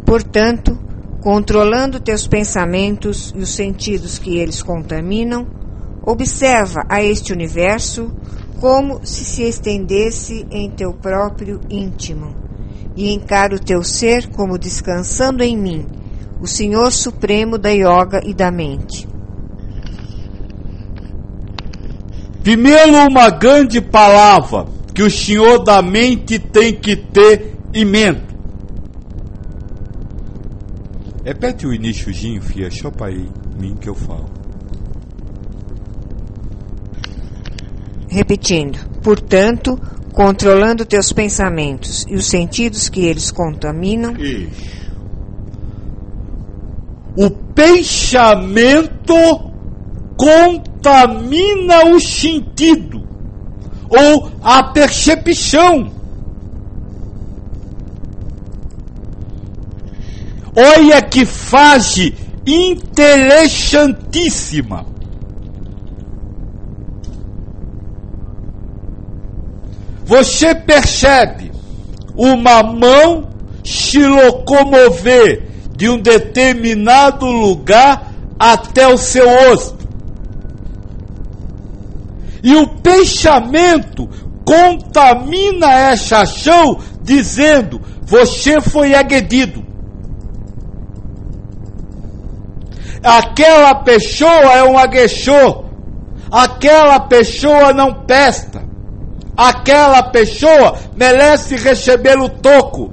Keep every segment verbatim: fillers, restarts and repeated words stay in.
Portanto, controlando teus pensamentos e os sentidos que eles contaminam, observa a este universo como se se estendesse em teu próprio íntimo, e encara o teu ser como descansando em mim, o Senhor Supremo da Yoga e da mente. Primeiro, uma grande palavra que o Senhor da mente tem que ter em mente. Repete o iniciozinho, filha, só para mim que eu falo. Repetindo. Portanto, controlando teus pensamentos e os sentidos que eles contaminam. Isso. O pensamento contamina o sentido ou a percepção. Olha que fase interessantíssima. Você percebe uma mão se locomover de um determinado lugar até o seu rosto. E o pensamento contamina essa ação, dizendo: você foi agredido. Aquela pessoa é um agressor. Aquela pessoa não presta. Aquela pessoa merece receber o toco.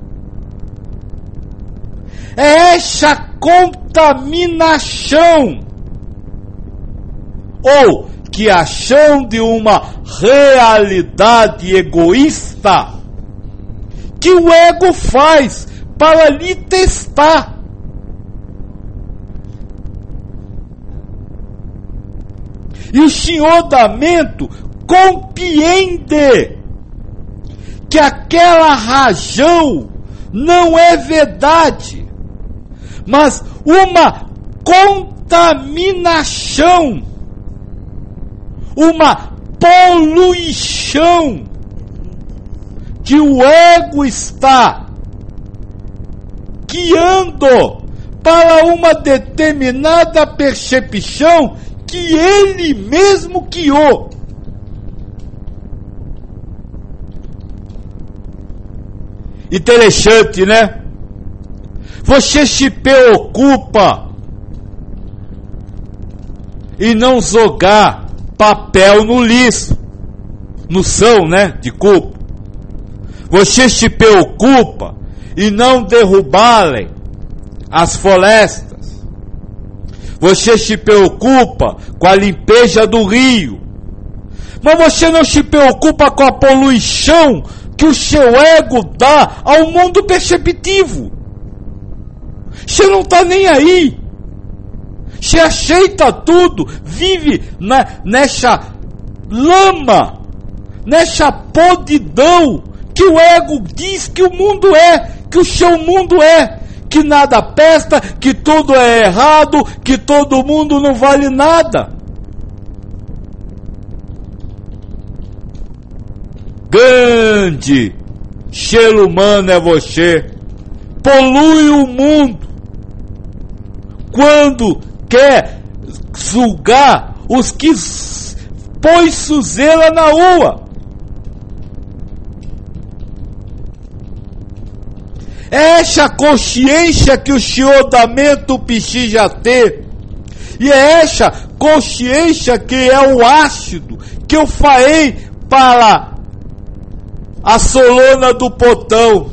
É essa contaminação, ou que a ação de uma realidade egoísta que o ego faz para lhe testar. E o senhor da mente compreende que aquela razão não é verdade, mas uma contaminação, uma poluição que o ego está guiando para uma determinada percepção que ele mesmo criou. Interessante, né? Você se preocupa em não jogar papel no lixo, no chão, né? De culpa. Você se preocupa em não derrubarem as florestas. Você se preocupa com a limpeza do rio. Mas você não se preocupa com a poluição que o seu ego dá ao mundo perceptivo. Você não está nem aí. Você aceita tudo, vive na, nessa lama, nessa podridão que o ego diz que o mundo é, que o seu mundo é, que nada presta, que tudo é errado, que todo mundo não vale nada. Grande ser humano é você, polui o mundo quando quer julgar os que põe sujeira na rua. É essa consciência que o senhor da mente precisa ter, e é essa consciência que é o ácido que eu falei para a solona do potão.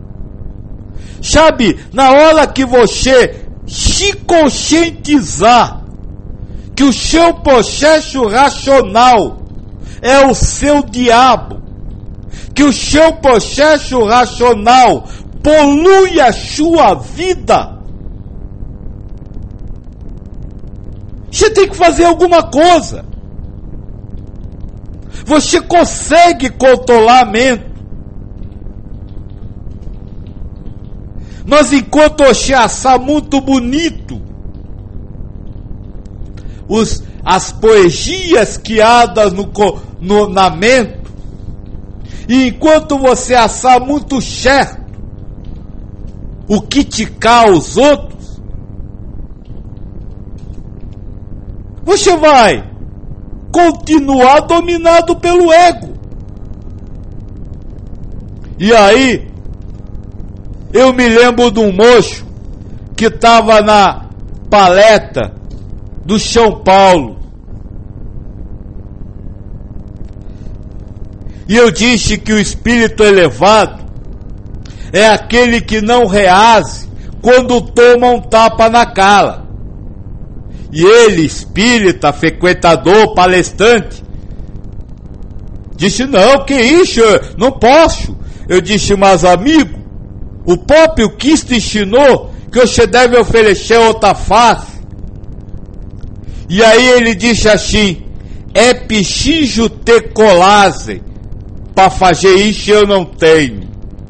Sabe, na hora que você se conscientizar que o seu processo racional é o seu diabo, que o seu processo racional polui a sua vida, você tem que fazer alguma coisa. Você consegue controlar a mente, mas enquanto você achar muito bonito os, as poesias criadas no, no, na mente, e enquanto você achar muito certo o criticar os outros, você vai continuar dominado pelo ego. E aí, eu me lembro de um moço que estava na palestra do São Paulo. E eu disse que o espírito elevado é aquele que não reage quando toma um tapa na cara. E ele, espírita, frequentador, palestrante, disse, não, que isso, não posso. Eu disse, mas amigo, o próprio Cristo ensinou que você deve oferecer outra face. E aí ele disse assim, é preciso ter coragem para fazer isso, eu não tenho.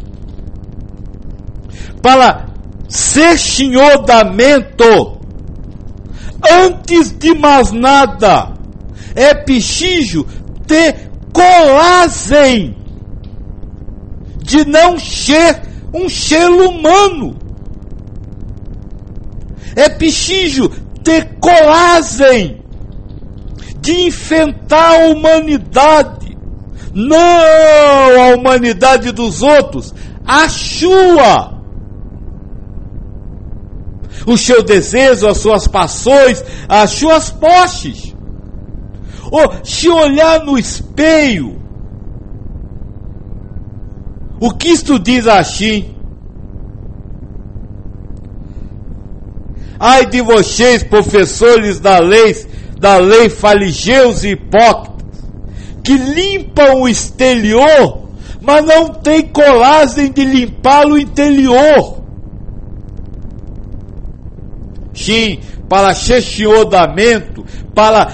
Para ser senhor da mente, antes de mais nada, é preciso ter coragem de não ser um ser humano. É preciso ter coragem de enfrentar a humanidade. Não a humanidade dos outros, a sua. O seu desejo, as suas paixões, as suas posses. Ou se olhar no espelho, o Cristo diz assim, ai de vocês, professores da lei, da lei fariseus e hipócritas, que limpam o exterior, mas não tem coragem de limpar o interior. Sim, para ser senhor da mente, para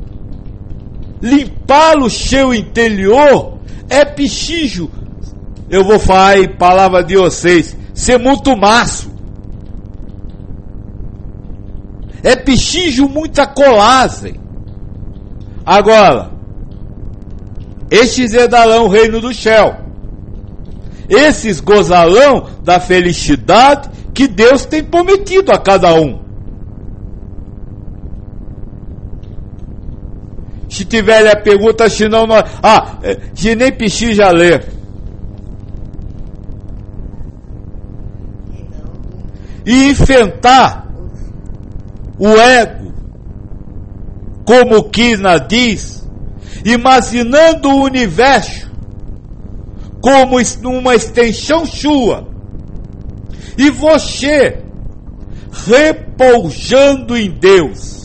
limpar o seu interior, é preciso, eu vou falar em palavra de vocês, ser muito maço. É preciso muita coragem. Agora, estes herdarão o reino do céu. Esses gozarão da felicidade que Deus tem prometido a cada um. Se tiver a pergunta, se não, nós, ah, se nem precisa ler. E enfrentar o ego, como Krishna diz, imaginando o universo como uma extensão sua, e você repousando em Deus.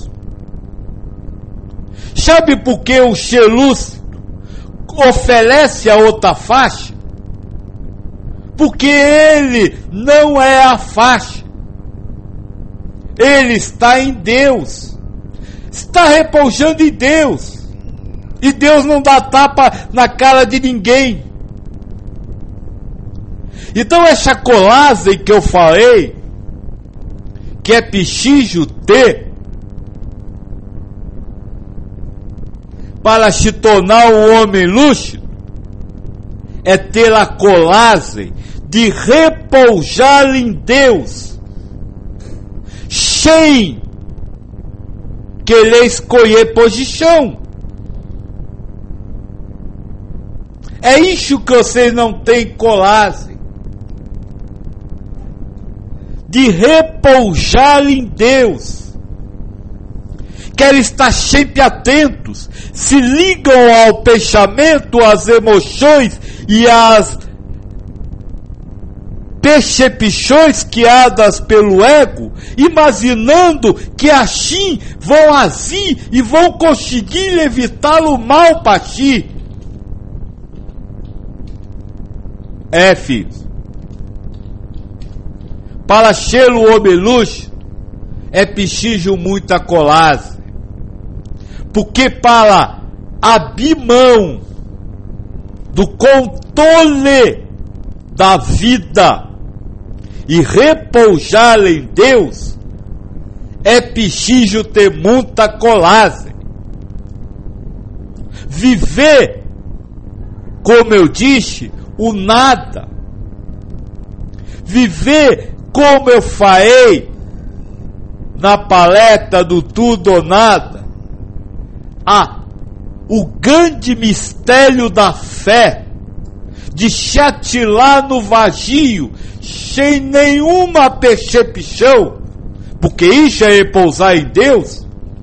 Sabe por que o ser lúcido oferece a outra faixa? Porque ele não é a faixa. Ele está em Deus. Está repousando em Deus. E Deus não dá tapa na cara de ninguém. Então essa colagem que eu falei, que é preciso ter para se tornar um homem lúcido, é ter a coragem de repousar em Deus, sem querer escolher posição. É isso que vocês não têm coragem, de repousar em Deus. Querem estar sempre atentos, se ligam ao pensamento, às emoções e às percepções criadas pelo ego, imaginando que assim vão agir e vão conseguir evitar o mal para si. É, filhos, para ser o homem lúcido é preciso muita coragem. Porque para abrir mão do controle da vida e repousar em Deus, é preciso ter muita coragem. Viver, como eu disse, o nada. Viver como eu falei na palestra do Tudo ou Nada, ah, o grande mistério da fé, de chatilar no vazio, sem nenhuma percepção, porque isso é repousar em Deus,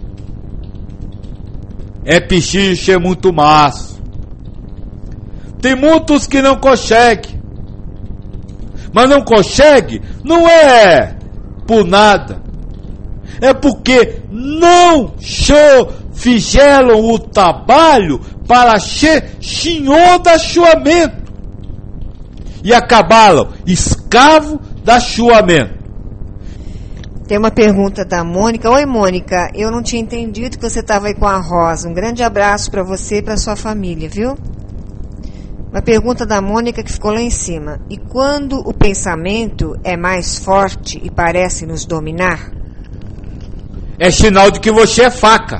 é preciso ser muito maço. Tem muitos que não conseguem, mas não conseguem, não é por nada, é porque não fizeram o trabalho para ser senhor da sua mente e acabaram escravo da sua mente. Tem uma pergunta da Mônica. Oi, Mônica, eu não tinha entendido que você estava aí com a Rosa. Um grande abraço para você e para sua família, viu? Uma pergunta da Mônica que ficou lá em cima. E quando o pensamento é mais forte e parece nos dominar? É sinal de que você é faca.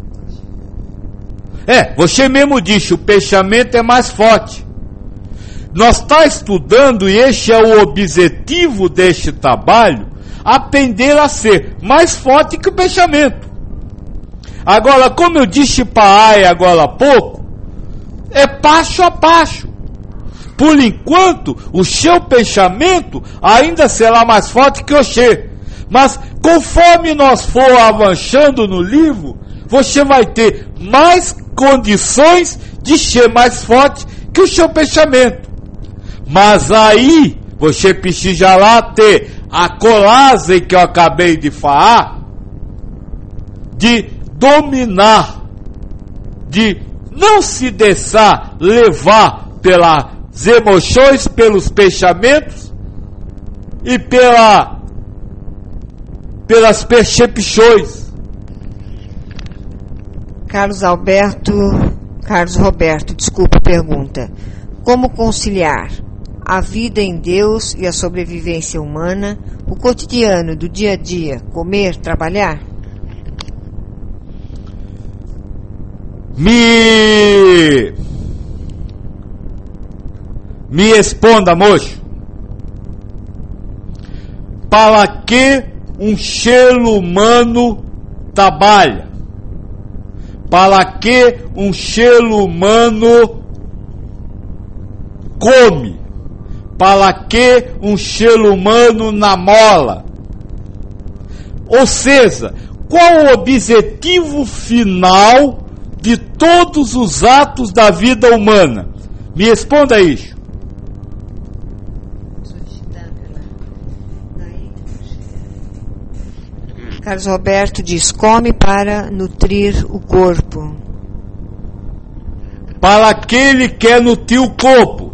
É, você mesmo disse, o pensamento é mais forte. Nós está estudando, e este é o objetivo deste trabalho, aprender a ser mais forte que o pensamento. Agora, como eu disse para a Aya agora há pouco, é passo a passo. Por enquanto, o seu pensamento ainda será mais forte que o seu. Mas conforme nós for avançando no livro, você vai ter mais condições de ser mais forte que o seu pensamento. Mas aí, você precisa lá ter a coragem que eu acabei de falar, de dominar, de não se deixar levar pelas emoções, pelos pensamentos e pela, pelas percepções. Carlos Alberto, Carlos Roberto, desculpa a pergunta. Como conciliar a vida em Deus e a sobrevivência humana, o cotidiano do dia a dia, comer, trabalhar? Me... Me responda, moço. Para que um ser humano trabalha? Para que um ser humano come? Para que um ser humano namora? Ou seja, qual o objetivo final de todos os atos da vida humana? Me responda isso. Carlos Roberto diz, come para nutrir o corpo. Para que ele quer nutrir o corpo?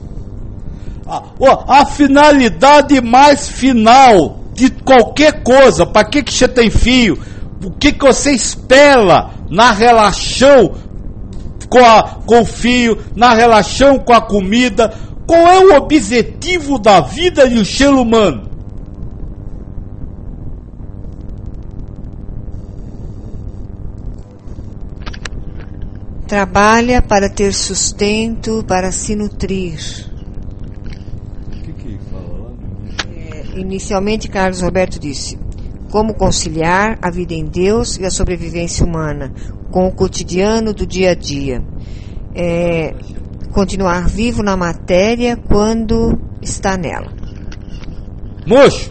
A, a finalidade mais final de qualquer coisa, para que, que você tem filho? O que, que você espera na relação com, a, com o filho, na relação com a comida? Qual é o objetivo da vida de um ser humano? Trabalha para ter sustento, para se nutrir. O que que fala lá? É, inicialmente, Carlos Roberto disse, como conciliar a vida em Deus e a sobrevivência humana com o cotidiano do dia a dia. É, continuar vivo na matéria quando está nela. Moço,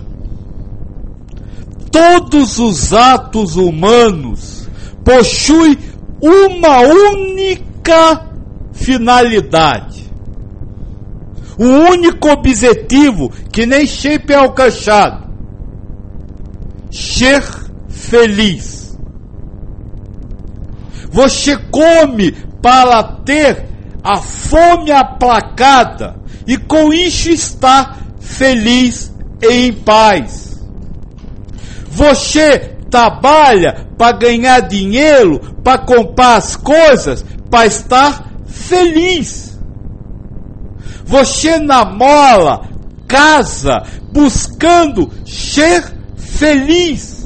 todos os atos humanos possuem uma única finalidade, um único objetivo que nem sempre é alcançado: ser feliz. Você come para ter a fome aplacada e com isso está feliz e em paz. Você trabalha para ganhar dinheiro, para comprar as coisas, para estar feliz. Você namora, casa, buscando ser feliz.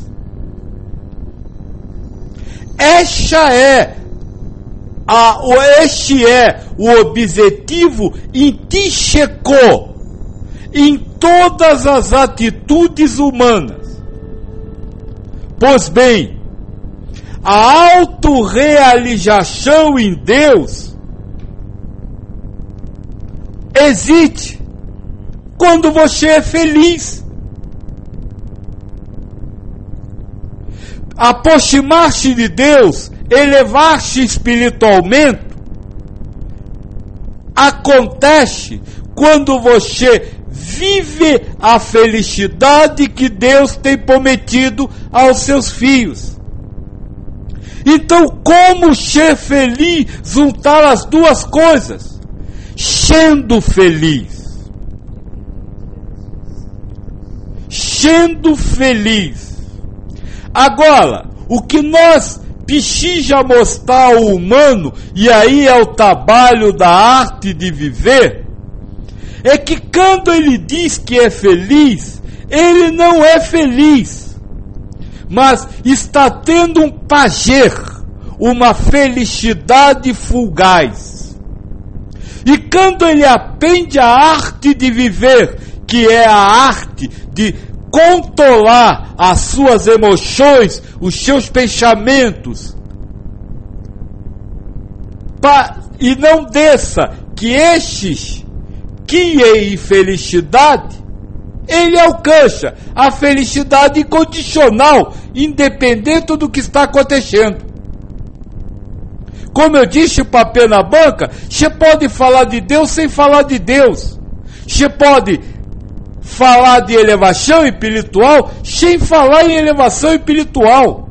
Esta é a, este é o objetivo intrínseco em todas as atitudes humanas. Pois bem, a autorrealização em Deus existe quando você é feliz. Aproximar-se de Deus, elevar-se espiritualmente, acontece quando você vive a felicidade que Deus tem prometido aos seus filhos. Então, como ser feliz, juntar as duas coisas? Sendo feliz. Sendo feliz. Agora, o que nós precisa mostrar ao humano, e aí é o trabalho da arte de viver, é que quando ele diz que é feliz, ele não é feliz, mas está tendo um prazer, uma felicidade fugaz. E quando ele aprende a arte de viver, que é a arte de controlar as suas emoções, os seus pensamentos, pa, e não deixa que estes criem infelicidade, ele alcança a felicidade incondicional, independente do que está acontecendo. Como eu disse, o papel na banca, você pode falar de Deus sem falar de Deus. Você pode falar de elevação espiritual sem falar em elevação espiritual.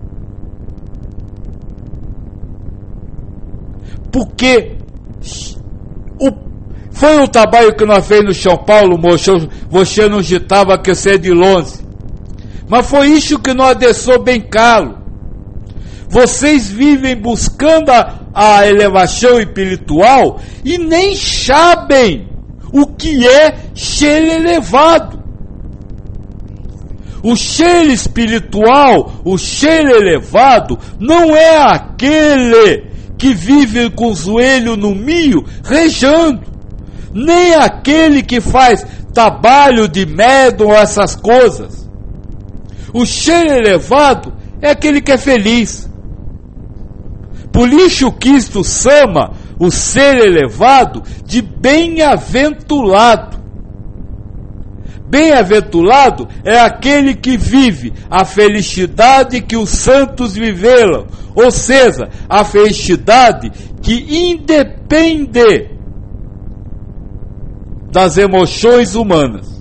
Porque o, foi um trabalho que nós fizemos no São Paulo, moço, você não ditava que você é de longe. Mas foi isso que nós deixou bem claro. Vocês vivem buscando a, a elevação espiritual e nem sabem o que é ser elevado. O ser espiritual, o ser elevado, não é aquele que vive com o joelho no milho, rejando, nem aquele que faz trabalho de médium, essas coisas. O ser elevado é aquele que é feliz. Por isso Cristo chama o ser elevado de bem-aventurado. Bem-aventurado é aquele que vive a felicidade que os santos viveram, ou seja, a felicidade que independe das emoções humanas.